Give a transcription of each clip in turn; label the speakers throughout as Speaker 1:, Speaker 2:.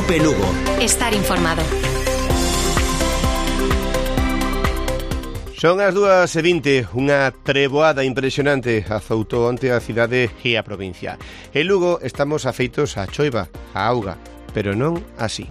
Speaker 1: Cope Lugo.
Speaker 2: Estar informado.
Speaker 3: Son as 2:20, unha treboada impresionante azoutou onte a cidade e a provincia. En Lugo estamos afeitos á choiva, á auga, pero non así.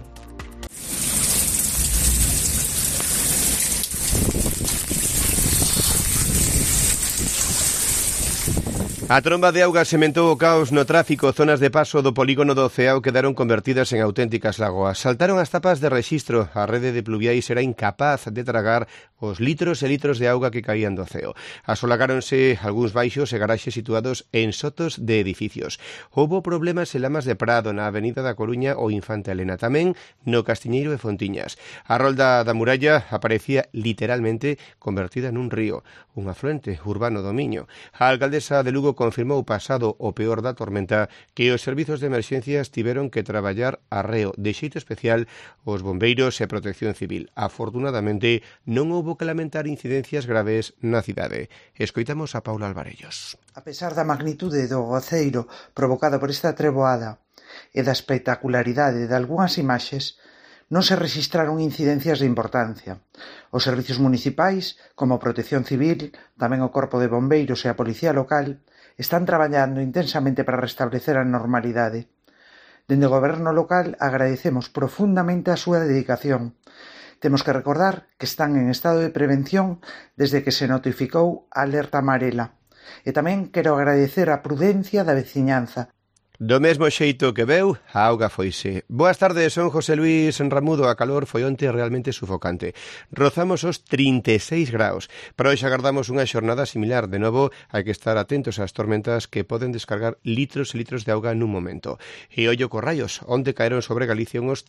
Speaker 3: A tromba de auga sementou o caos no tráfico. Zonas de paso do polígono do Ceao quedaron convertidas en auténticas lagoas. Saltaron as tapas de rexistro. A rede de pluviais era incapaz de tragar os litros e litros de auga que caían do ceo. Asolagáronse algúns baixos e garaxes situados en sotos de edificios. Houbo problemas en Lamas de Prado, na Avenida da Coruña ou Infante Elena, tamén no Castiñeiro e Fontiñas. A rolda da Muralla aparecía literalmente convertida nun río, un afluente urbano do Miño. A alcaldesa de Lugo confirmou pasado o peor da tormenta que os servizos de emerxencias tiveron que traballar arreo de xeito especial os bombeiros e protección civil. Afortunadamente non houbo que lamentar incidencias graves na cidade. Escoitamos a Paula Alvarellos.
Speaker 4: A pesar da magnitude do aguaceiro provocado por esta treboada e da espectacularidade de algunhas imaxes, non se rexistraron incidencias de importancia. Os servizos municipais, como a Protección Civil, tamén o Corpo de Bombeiros e a Policía Local, están traballando intensamente para restablecer a normalidade. Dende o Goberno local agradecemos profundamente a súa dedicación. Temos que recordar que están en estado de prevención desde que se notificou a alerta amarela. E tamén quero agradecer a prudencia da veciñanza.
Speaker 3: Do mesmo xeito que veu, a auga foise. Boas tardes, son José Luis Ramudo. A calor foi onte realmente sufocante. Rozamos os 36 graus. Para hoxe agardamos unha xornada similar. De novo, hai que estar atentos ás tormentas que poden descargar litros e litros de auga nun momento. E ollo co raios. Onte caeron sobre Galicia uns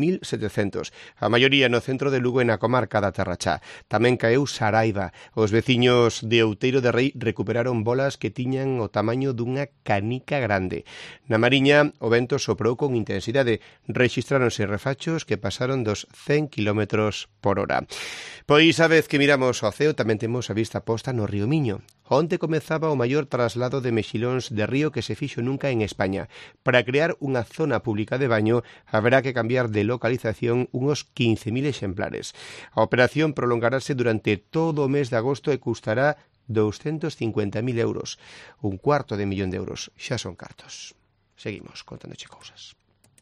Speaker 3: 3.700. A maioría no centro de Lugo e na comarca da Terrachá. Tamén caeu Saraiva. Os veciños de Outeiro de Rei recuperaron bolas que tiñan o tamaño dunha canica grande. Na Mariña, o vento soprou con intensidade. Rexistráronse refachos que pasaron dos 100 km por hora. Pois a vez que miramos ao ceo, tamén temos a vista posta no río Miño. Onte comezaba o maior traslado de mexilóns de río que se fixo nunca en España. Para crear unha zona pública de baño, haberá que cambiar de localización unos 15.000 exemplares. A operación prolongarase durante todo o mes de agosto e custará 250.000 euros. Un $250.000 xa son cartos. Seguimos contándoche cousas.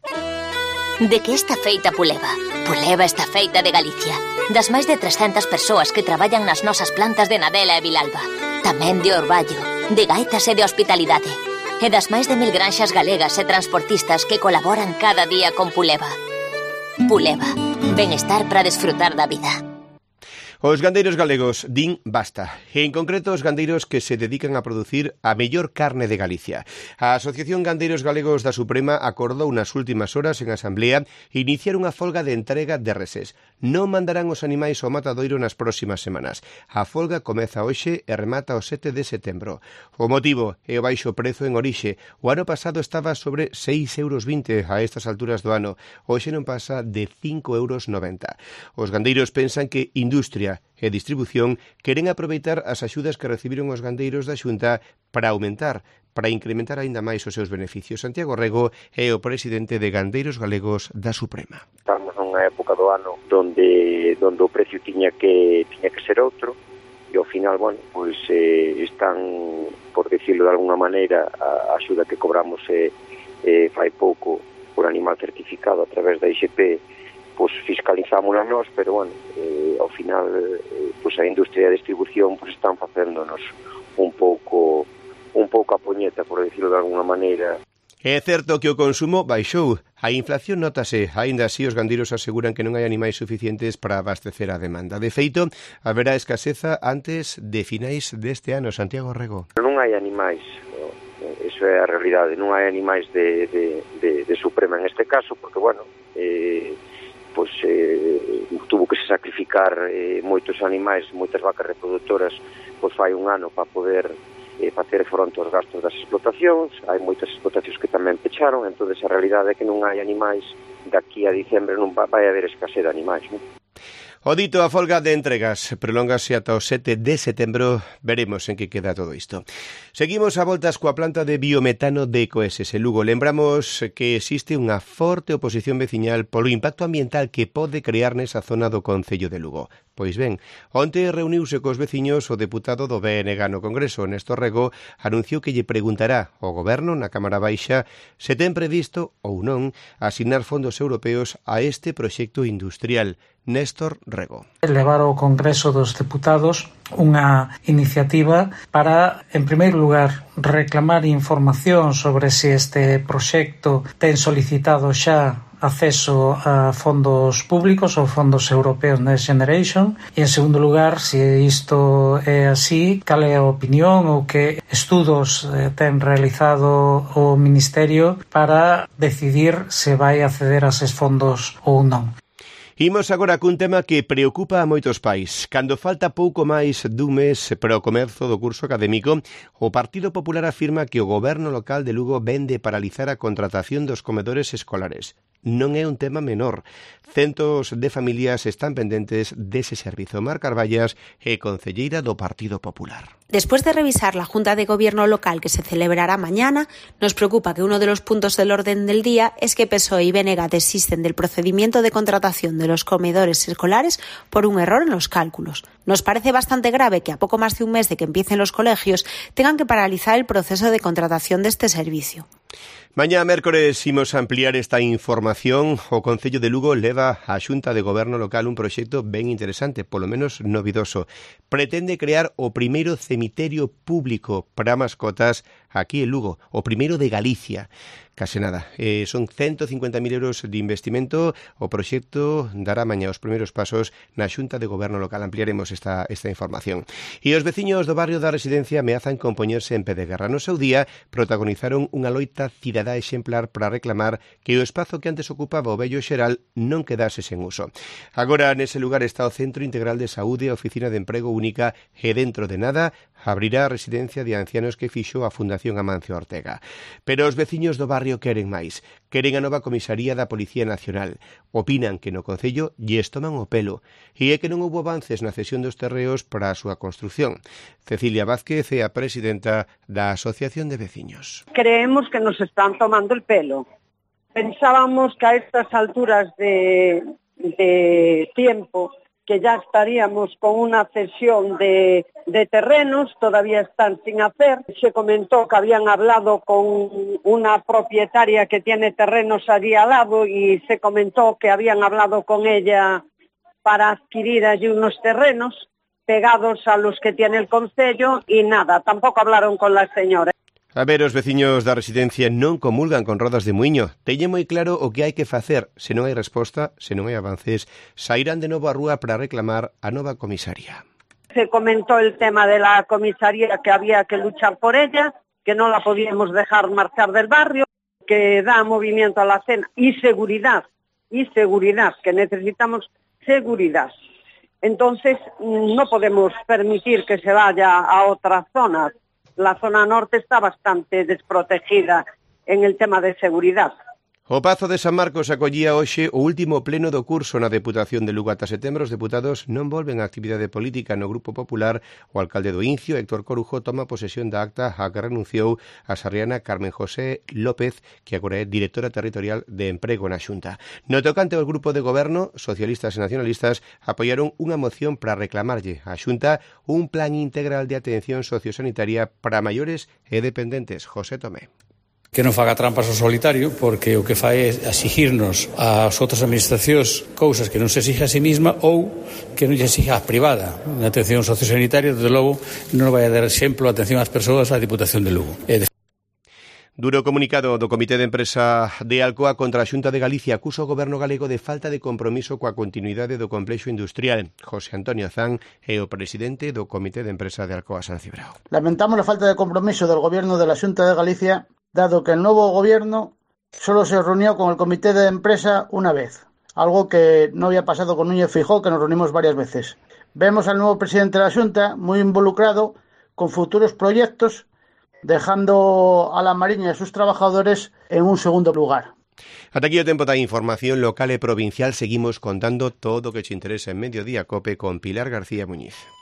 Speaker 5: De que está feita Puleva? Puleva está feita de Galicia. Das máis de 300 persoas que traballan nas nosas plantas de Nadela e Vilalba. Tamén de Orballo, de Gaitas e de Hospitalidade. E das máis de 1000 granxas galegas e transportistas que colaboran cada día con Puleva. Puleva, benestar para desfrutar da vida.
Speaker 3: Os gandeiros galegos din basta, en concreto os gandeiros que se dedican a producir a mellor carne de Galicia. A Asociación Gandeiros Galegos da Suprema acordou nas últimas horas en asamblea iniciar unha folga de entrega de reses. Non mandarán os animais ao matadoiro nas próximas semanas. A folga comeza hoxe e remata o 7 de setembro. O motivo é o baixo prezo en orixe. O ano pasado estaba sobre 6,20 € a estas alturas do ano. Hoxe non pasa de 5,90 €. Os gandeiros pensan que industria e distribución queren aproveitar as axudas que recibiron os gandeiros da Xunta para incrementar aínda máis os seus beneficios. Santiago Rego é o presidente de Gandeiros Galegos da Suprema.
Speaker 6: Estamos nunha época do ano onde o precio tiña que ser outro e ao final, pois están, por decirlo de alguna maneira, a axuda que cobramos fai pouco por animal certificado a través da IXP, pois fiscalizámola nós, pero ao final pois a industria de distribución pois están facéndonos un pouco a poñeta, por decirlo de alguna maneira.
Speaker 3: É certo que o consumo baixou. A inflación notase, aínda así os gandeiros aseguran que non hai animais suficientes para abastecer a demanda. De feito, haberá escaseza antes de finais deste ano. Santiago Rego.
Speaker 6: Non hai animais, iso é a realidade, non hai animais de Suprema en este caso, porque, tuvo que se sacrificar moitos animais, moitas vacas reproductoras, pois fai un ano para poder facer fronte aos gastos das explotacións. Hai moitas explotacións que tamén pecharon, entón a realidade é que non hai animais. De aquí a diciembre non vai haber escasez de animais, non?
Speaker 3: O dito, a folga de entregas prolóngase ata o 7 de setembro. Veremos en que queda todo isto. Seguimos a voltas coa planta de biometano de Ecoeses en Lugo. Lembramos que existe unha forte oposición veciñal polo impacto ambiental que pode crear nesa zona do concello de Lugo. Pois ben, onte reuniuse cos veciños o deputado do BNG no Congreso, Néstor Rego, anunciou que lle preguntará ao Goberno na Cámara Baixa se ten previsto ou non asignar fondos europeos a este proxecto industrial. Néstor Rego.
Speaker 1: Levar ao Congreso dos Deputados unha iniciativa para, en primeiro lugar, reclamar información sobre se este proxecto ten solicitado xa acceso a fondos públicos ou fondos europeos Next Generation e, en segundo lugar, se isto é así, cal é a opinión ou que estudos ten realizado o Ministerio para decidir se vai acceder a eses fondos ou non.
Speaker 3: Imos agora cun tema que preocupa a moitos pais. Cando falta pouco máis dun mes para o comezo do curso académico, o Partido Popular afirma que o goberno local de Lugo vende paralizar a contratación dos comedores escolares. Non é un tema menor. Centos de familias están pendentes dese servizo. Mar Carballas é concelleira do Partido Popular.
Speaker 2: Después de revisar la Junta de Gobierno local que se celebrará mañana, nos preocupa que uno de los puntos del orden del día es que PSOE y BNG desisten del procedimiento de contratación de los comedores escolares por un error en los cálculos. Nos parece bastante grave que a poco más de un mes de que empiecen los colegios tengan que paralizar el proceso de contratación de este servicio.
Speaker 3: Mañá mércores imos ampliar esta información. O Concello de Lugo leva á Xunta de Goberno local un proxecto ben interesante, polo menos novidoso. Pretende crear o primeiro cemiterio público para mascotas aquí en Lugo, o primeiro de Galicia. Case nada. Son 150.000 euros de investimento. O proxecto dará mañá os primeiros pasos na Xunta de Goberno local. Ampliaremos esta información. E os veciños do barrio da Residencia ameazan con poñerse en pé de guerra. No seu día protagonizaron unha loita cidadá exemplar para reclamar que o espazo que antes ocupaba o vello xeral non quedase sen uso. Agora nese lugar está o Centro Integral de Saúde, a Oficina de Emprego Única e dentro de nada abrirá a residencia de ancianos que fixo a Fundación Amancio Ortega. Pero os veciños do barrio queren máis. Queren a nova comisaría da Policía Nacional. Opinan que no Concello lles toman o pelo e é que non houbo avances na cesión dos terreos para a súa construción. Cecilia Vázquez é a presidenta da Asociación de Veciños.
Speaker 7: Creemos que nos están tomando el pelo. Pensábamos que a estas alturas de tiempo que ya estaríamos con una cesión de terrenos, todavía están sin hacer. Se comentó que habían hablado con una propietaria que tiene terrenos allí al lado y se comentó que habían hablado con ella para adquirir allí unos terrenos pegados a los que tiene el concello y nada, tampoco hablaron con la señora.
Speaker 3: A ver, os veciños da residencia non comulgan con rodas de muiño. Teñen moi claro o que hai que facer. Se non hai resposta, se non hai avances, sairán de novo á rúa para reclamar a nova comisaría.
Speaker 7: Se comentó el tema de la comisaría, que había que luchar por ella, que no la podíamos dejar marchar del barrio, que da movimiento a la cena y seguridad, que necesitamos seguridad. Entonces, no podemos permitir que se vaya a otras zonas. La zona norte está bastante desprotegida en el tema de seguridad.
Speaker 3: O Pazo de San Marcos acollía hoxe o último pleno do curso na Deputación de Lugo. Ata setembro os deputados non volven á actividade política no Grupo Popular. O alcalde do Incio, Héctor Corujo, toma posesión da acta a que renunciou a sarriana Carmen José López, que agora é directora territorial de Emprego na Xunta. No tocante ao grupo de goberno, socialistas e nacionalistas apoiaron unha moción para reclamarlle á Xunta un plan integral de atención sociosanitaria para maiores e dependentes. José Tomé.
Speaker 8: Que non faga trampas ao solitario, porque o que fai é exigirnos ás outras administracións cousas que non se exige a sí misma ou que non lle exige a privada. Na atención sociosanitaria, desde logo, non vai a dar exemplo a atención ás persoas á Diputación de Lugo.
Speaker 3: Duro comunicado do Comité de Empresa de Alcoa contra a Xunta de Galicia acusa o goberno galego de falta de compromiso coa continuidade do complexo industrial. José Antonio Zan é o presidente do Comité de Empresa de Alcoa San Cibrao.
Speaker 9: Lamentamos la falta de compromiso del gobierno de la Xunta de Galicia, dado que el nuevo gobierno solo se reunió con el comité de empresa una vez, algo que no había pasado con Núñez Feijóo, que nos reunimos varias veces. Vemos al nuevo presidente de la Xunta muy involucrado con futuros proyectos, dejando a la Mariña y a sus trabajadores en un segundo lugar.
Speaker 3: Ata aquí o tempo da información local e provincial. Seguimos contando todo o que che interesa en Mediodía Cope con Pilar García Muñiz.